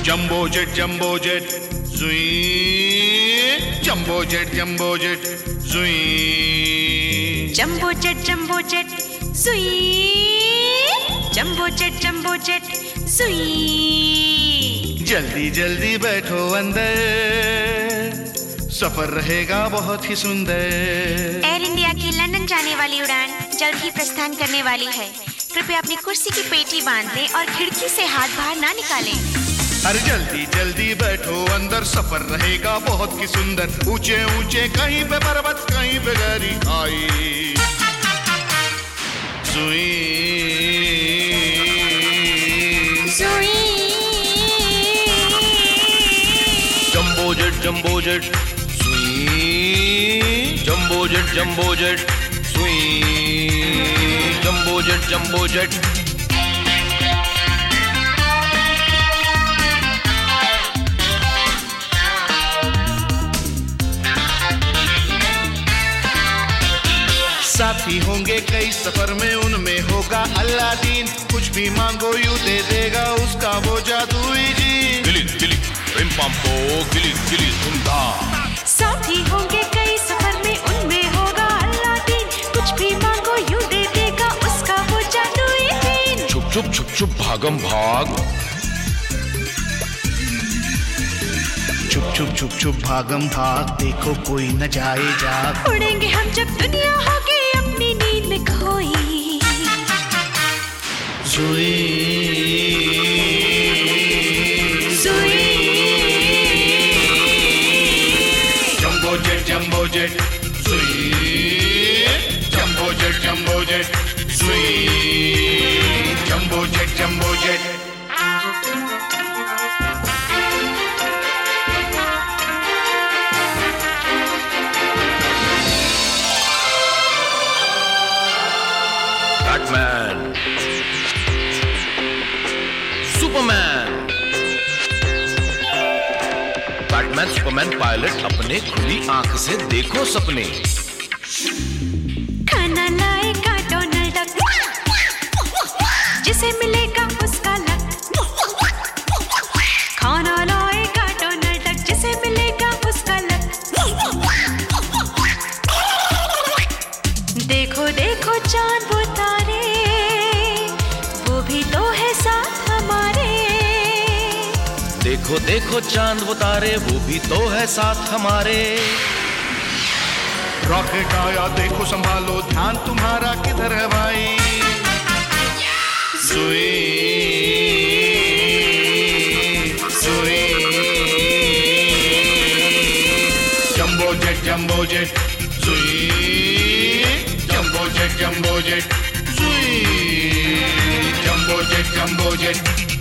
Jumbo jet जुई, jumbo jet जुई, jumbo jet सुई, जंबो जेट सुई। जल्दी जल्दी बैठो अंदर, सफर रहेगा बहुत ही सुंदर। एयर इंडिया की लंदन जाने वाली उड़ान जल्द ही प्रस्थान करने वाली है। कृपया अपनी कुर्सी की पेटी बांध लें और खिड़की से हाथ बाहर ना निकालें। अरे जल्दी जल्दी बैठो अंदर, सफर रहेगा बहुत ही सुंदर। ऊंचे ऊंचे कहीं पे पर्वत, कहीं पे गहरी खाई। सुई सुई, जंबो जेट सुई, जंबो जेट सुई, जंबो जेट। साथी होंगे कई सफर में, उनमें होगा अल्लादीन। कुछ भी मांगो यूं दे देगा उसका वो जादुई जीन। गिली गिली रिम पम पो, गिली गिली धुंधा। साथी होंगे कई सफर में, उनमें होगा अल्लादीन। कुछ भी मांगो यूं दे देगा उसका वो जादुई जीन। छुप छुप भागम भाग, छुप भागम भाग, देखो कोई न जाए जाग। उड़ेंगे हम जब दुनिया होगी अपनी नींद में खोई। सुई सुई, जंबो जेट सुई, जंबो जेट सुई, jumbo jet. Batman, Superman, Batman Superman pilot अपने खुली आंख से देखो सपने। खाना लाएगा डोनाल्ड डक, जिसे मिलेगा उसका लक। खाना लाएगा डोनाल्ड डक, जिसे मिलेगा उसका लक। देखो देखो चांद वो तारे, वो भी तो है साथ हमारे। देखो देखो चांद वो तारे, वो भी तो है साथ हमारे। रॉकेट आया देखो संभालो, ध्यान तुम्हारा किधर है भाई। सुई सुई, जंबो जेट सुई, जंबो जेट सुई, जंबो जेट।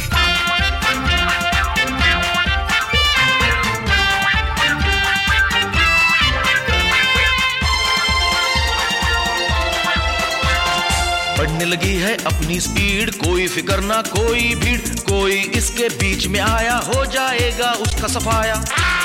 बढ़ने लगी है अपनी स्पीड, कोई फिक्र ना कोई भीड़। कोई इसके बीच में आया, हो जाएगा उसका सफाया।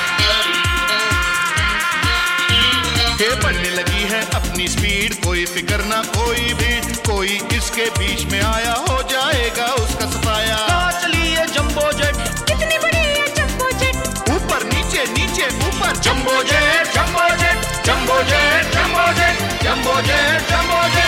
बढ़ने लगी है अपनी स्पीड, कोई फिक्र ना कोई भीड़। कोई इसके बीच में आया, हो जाएगा उसका सफाया। चलिए जंबो जेट, कितनी बड़ी है जंबो जेट। ऊपर नीचे ऊपर, jumbo jet, jumbo jet, jumbo jet, jumbo jet, jumbo jet, jumbo jet.